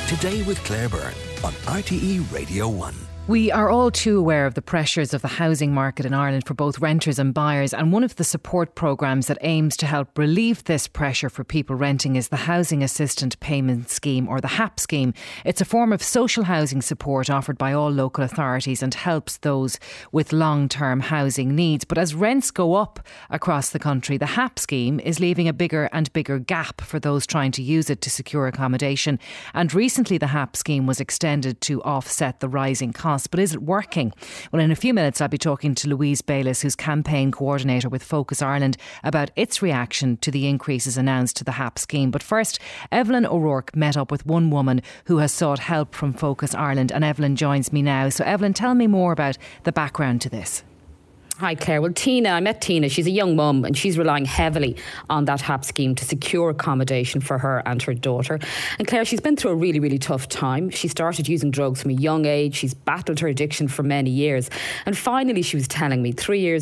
Today with Claire Byrne on RTE Radio 1. We are all too aware of the pressures of the housing market in Ireland for both renters and buyers, and one of the support programmes that aims to help relieve this pressure for people renting is the Housing Assistant Payment Scheme, or the HAP scheme. It's a form of social housing support offered by all local authorities and helps those with long-term housing needs. But as rents go up across the country, the HAP scheme is leaving a bigger and bigger gap for those trying to use it to secure accommodation. And recently the HAP scheme was extended to offset the rising costs. But is it working? Well, in a few minutes I'll be talking to Louise Bayliss, who's campaign coordinator with Focus Ireland, about its reaction to the increases announced to the HAP scheme. But first, Evelyn O'Rourke met up with one woman who has sought help from Focus Ireland, and Evelyn joins me now. So Evelyn, tell me more about the background to this. Hi Claire. Well, I met Tina. She's a young mum and she's relying heavily on that HAP scheme to secure accommodation for her and her daughter. And Claire, she's been through a really, really tough time. She started using drugs from a young age. She's battled her addiction for many years. And finally, she was telling me over 3 years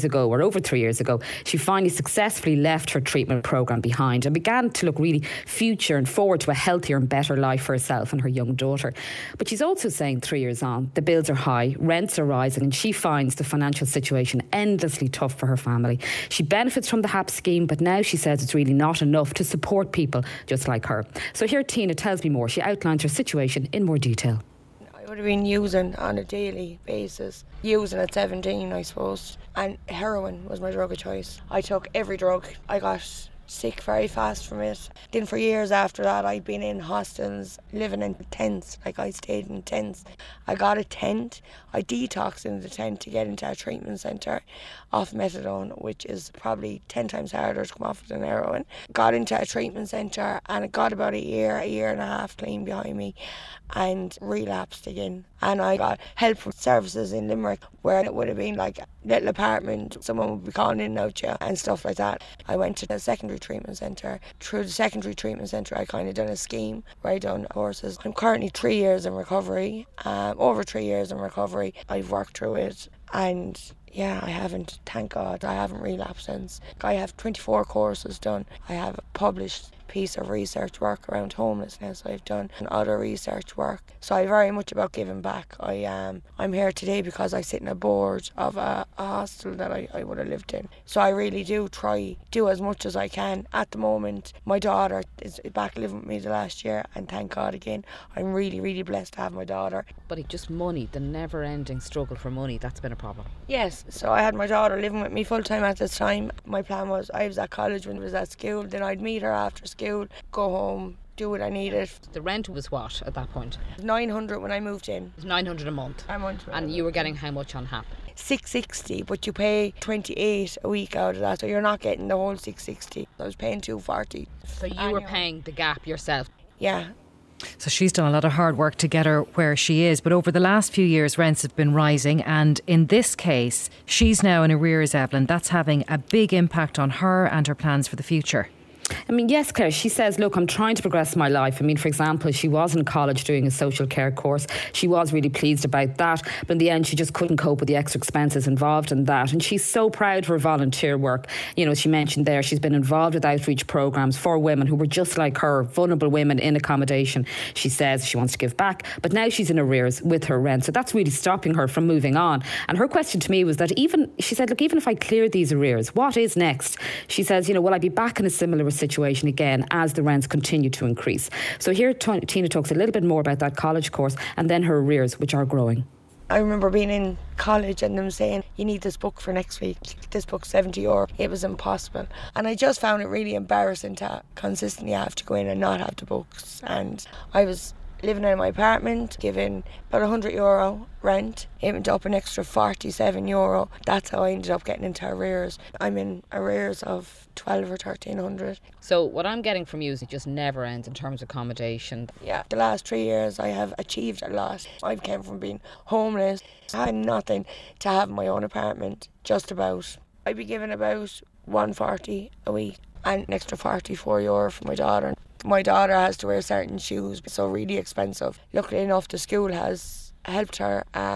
ago, she finally successfully left her treatment programme behind and began to look really future and forward to a healthier and better life for herself and her young daughter. But she's also saying 3 years on, the bills are high, rents are rising, and she finds the financial situation endlessly tough for her family. She benefits from the HAP scheme, but now she says it's really not enough to support people just like her. So here Tina tells me more. She outlines her situation in more detail. I would have been using on a daily basis, using at 17 I suppose, and heroin was my drug of choice. I took every drug. I got sick very fast from it. Then for years after that I'd been in hostels, living in tents. I stayed in tents. I got a tent. I detoxed in the tent to get into a treatment centre off methadone, which is probably 10 times harder to come off than heroin. Got into a treatment centre and it got about a year and a half clean behind me and relapsed again. And I got help from services in Limerick where it would have been like a little apartment, someone would be calling in and out you and stuff like that. I went to the secondary treatment centre. Through the secondary treatment centre I kind of done a scheme where I done courses. I'm currently 3 years in recovery, over 3 years in recovery. I've worked through it and yeah, I haven't, thank God, I haven't relapsed since. I have 24 courses done. I have a published piece of research work around homelessness I've done and other research work. So I'm very much about giving back. I'm here today because I sit in a board of a hostel that I would have lived in. So I really do do as much as I can. At the moment, my daughter is back living with me the last year, and thank God again, I'm really, really blessed to have my daughter. But it's just money, the never-ending struggle for money, that's been a problem. Yes, so I had my daughter living with me full-time at this time. My plan was I was at college when I was at school, then I'd meet her after school, go home, do what I needed. The rent was what at that point? 900 when I moved in. It was 900 a month? A month. And you were getting how much on HAP? 660, but you pay 28 a week out of that, so you're not getting the whole 660. I was paying 240. So you were paying the gap yourself? Yeah. So she's done a lot of hard work to get her where she is. But over the last few years, rents have been rising. And in this case, she's now in arrears, Evelyn. That's having a big impact on her and her plans for the future. I mean, yes, Claire, she says, look, I'm trying to progress my life. I mean, for example, she was in college doing a social care course. She was really pleased about that. But in the end, she just couldn't cope with the extra expenses involved in that. And she's so proud of her volunteer work. You know, she mentioned there, she's been involved with outreach programmes for women who were just like her, vulnerable women in accommodation. She says she wants to give back, but now she's in arrears with her rent. So that's really stopping her from moving on. And her question to me was that she said, look, even if I clear these arrears, what is next? She says, will I be back in a similar situation again as the rents continue to increase? So here Tina talks a little bit more about that college course and then her arrears, which are growing. I remember being in college and them saying, you need this book for next week. This book's €70. It was impossible. And I just found it really embarrassing to consistently have to go in and not have the books. And I was living in my apartment, giving about €100 rent. It went up an extra €47. That's how I ended up getting into arrears. I'm in arrears of 12 or 1300. So what I'm getting from you is it just never ends in terms of accommodation. Yeah, the last 3 years I have achieved a lot. I've came from being homeless, having nothing, to have my own apartment, just about. I'd be given about €140 a week and an extra €44 for my daughter. My daughter has to wear certain shoes, so really expensive. Luckily enough, the school has helped her,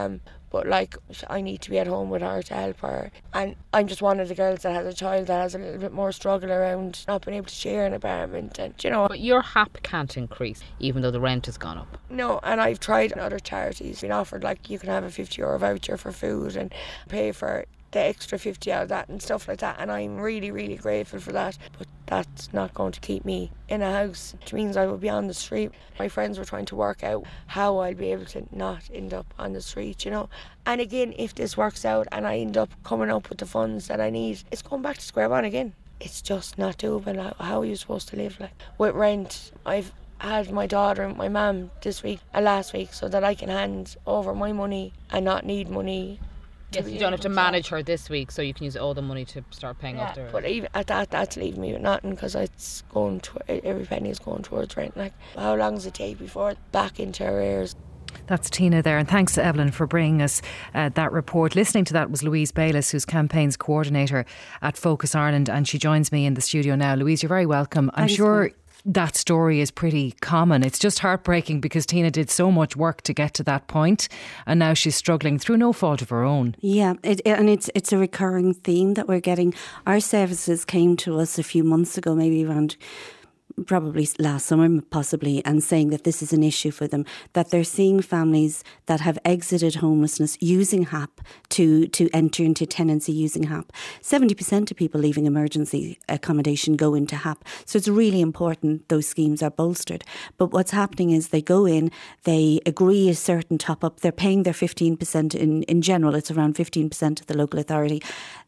but like I need to be at home with her to help her. And I'm just one of the girls that has a child that has a little bit more struggle around not being able to share an apartment, and you know. But your HAP can't increase even though the rent has gone up. No, and I've tried other charities. Been offered like you can have a €50 voucher for food and pay for the extra 50 out of that and stuff like that, and I'm really, really grateful for that. But that's not going to keep me in a house, which means I will be on the street. My friends were trying to work out how I'll be able to not end up on the street, you know. And again, if this works out and I end up coming up with the funds that I need, it's going back to square one again. It's just not doable. How are you supposed to live like with rent? I've had my daughter and my mum this week and last week so that I can hand over my money and not need money. Yes, you don't have to manage her this week, so you can use all the money to start paying off the rent. But even at that's leaving me with nothing, because it's going to, every penny is going towards rent. Like, how long does it take before it's back into arrears? That's Tina there, and thanks to Evelyn for bringing us that report. Listening to that was Louise Bayliss, who's campaigns coordinator at Focus Ireland, and she joins me in the studio now. Louise, you're very welcome. I'm sure that story is pretty common. It's just heartbreaking because Tina did so much work to get to that point, and now she's struggling through no fault of her own. Yeah, and it's a recurring theme that we're getting. Our services came to us a few months ago, maybe around probably last summer possibly, and saying that this is an issue for them, that they're seeing families that have exited homelessness using HAP to enter into tenancy using HAP. 70% of people leaving emergency accommodation go into HAP. So it's really important those schemes are bolstered. But what's happening is they go in, they agree a certain top up, they're paying their 15% in general, it's around 15% of the local authority.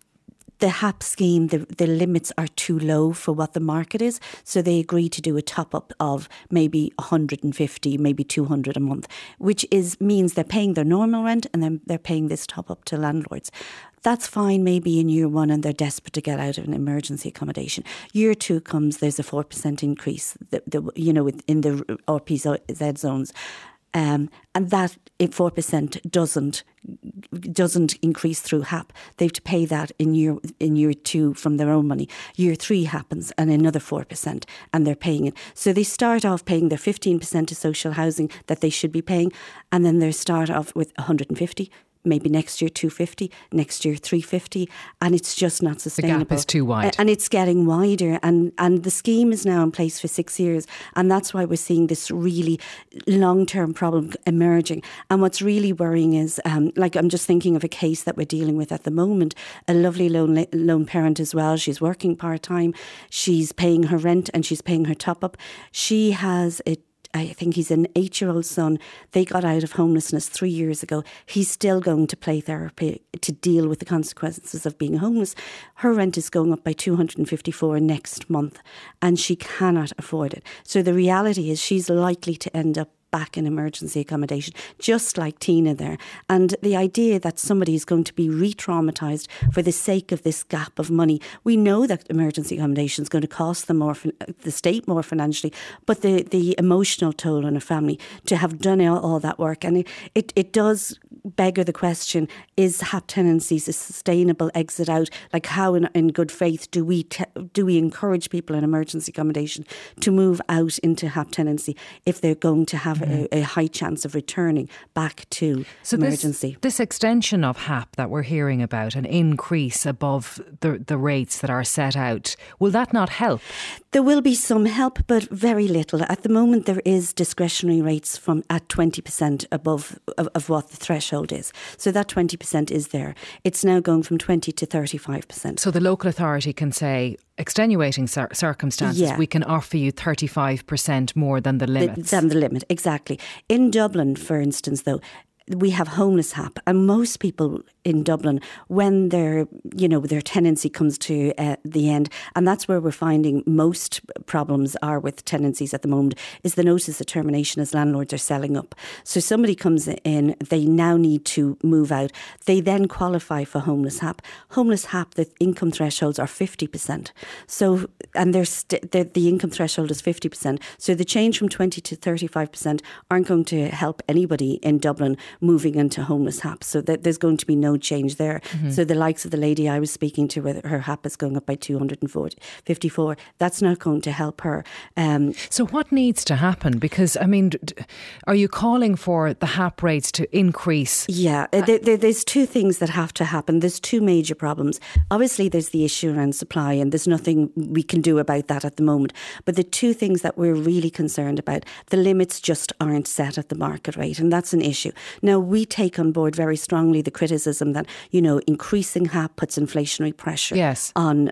The HAP scheme, the limits are too low for what the market is. So they agree to do a top up of maybe 150, maybe 200 a month, which means they're paying their normal rent and then they're paying this top up to landlords. That's fine maybe in year one and they're desperate to get out of an emergency accommodation. Year two comes, there's a 4% increase, in the RPZ zones. And that 4% doesn't increase through HAP. They have to pay that in year two from their own money. Year three happens and another 4%, and they're paying it. So they start off paying their 15% to social housing that they should be paying, and then they start off with 150. Maybe next year 250, next year 350, and it's just not sustainable. The gap is too wide. And it's getting wider, and the scheme is now in place for 6 years, and that's why we're seeing this really long-term problem emerging. And what's really worrying is, I'm just thinking of a case that we're dealing with at the moment, a lovely lone parent as well. She's working part-time, she's paying her rent and she's paying her top-up. She has I think he's an 8-year-old son. They got out of homelessness 3 years ago. He's still going to play therapy to deal with the consequences of being homeless. Her rent is going up by $254 next month, and she cannot afford it. So the reality is she's likely to end up back in emergency accommodation, just like Tina there. And the idea that somebody is going to be re-traumatised for the sake of this gap of money, we know that emergency accommodation is going to cost them more, the state more financially, but the emotional toll on a family to have done all that work. And it does beggar the question, is HAP tenancies a sustainable exit out? Like, how in good faith do we encourage people in emergency accommodation to move out into HAP tenancy if they're going to have a high chance of returning back to emergency? This extension of HAP that we're hearing about, an increase above the rates that are set out, will that not help? There will be some help, but very little. At the moment, there is discretionary rates at 20% above of what the threshold is. So that 20% is there. It's now going from 20 to 35%. So the local authority can say, extenuating circumstances, we can offer you 35% more than the limit. Than the limit, exactly. In Dublin, for instance, though, we have homeless HAP, and most people in Dublin, when their tenancy comes to the end, and that's where we're finding most problems are with tenancies at the moment, is the notice of termination as landlords are selling up. So somebody comes in, they now need to move out. They then qualify for homeless HAP. Homeless HAP, the income thresholds are 50%. So, and the income threshold is 50%. So the change from 20 to 35% aren't going to help anybody in Dublin moving into homeless HAP. So that there's going to be no no change there. So the likes of the lady I was speaking to, where her HAP is going up by 254, that's not going to help her. So what needs to happen? Because, I mean, are you calling for the HAP rates to increase? Yeah, there's two things that have to happen. There's two major problems. Obviously, there's the issue around supply, and there's nothing we can do about that at the moment. But the two things that we're really concerned about, the limits just aren't set at the market rate, and that's an issue. Now, we take on board very strongly the criticism that, increasing HAP puts inflationary pressure on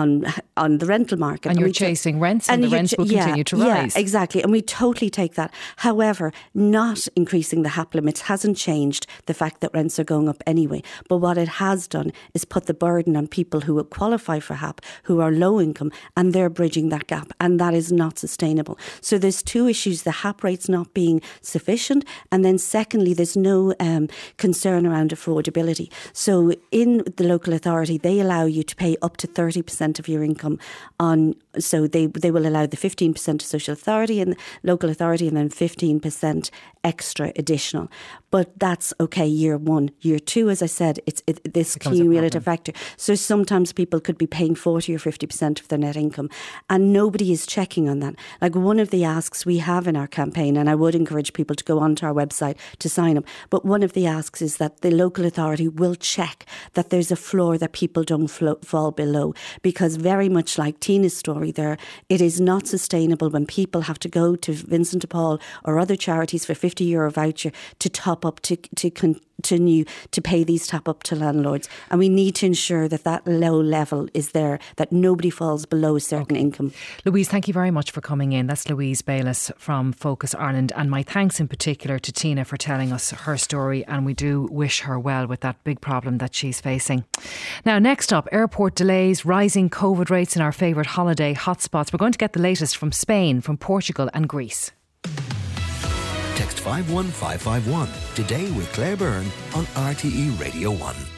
the rental market. And you're chasing rents, and the rents will continue to rise. Yeah, exactly. And we totally take that. However, not increasing the HAP limits hasn't changed the fact that rents are going up anyway. But what it has done is put the burden on people who would qualify for HAP, who are low income, and they're bridging that gap. And that is not sustainable. So there's two issues: the HAP rates not being sufficient, and then secondly, there's no concern around affordability. So in the local authority, they allow you to pay up to 30% of your income on. So they will allow the 15% to social authority and local authority, and then 15% extra additional. But that's okay year one. Year two, as I said, it's this cumulative factor. So sometimes people could be paying 40 or 50% of their net income, and nobody is checking on that. Like, one of the asks we have in our campaign, and I would encourage people to go onto our website to sign up, but one of the asks is that the local authority will check that there's a floor that people don't fall below, because very much like Tina's story there, it is not sustainable when people have to go to Vincent de Paul or other charities for €50 voucher to top up to continue to pay these top up to landlords. And we need to ensure that that low level is there, that nobody falls below a certain income. Louise, thank you very much for coming in. That's Louise Bayliss from Focus Ireland, and my thanks in particular to Tina for telling us her story, and we do wish her well with that big problem that she's facing. Now, next up, airport delays, rising COVID rates in our favourite holiday hotspots. We're going to get the latest from Spain, from Portugal and Greece. Text 51551 today with Claire Byrne on RTE Radio 1.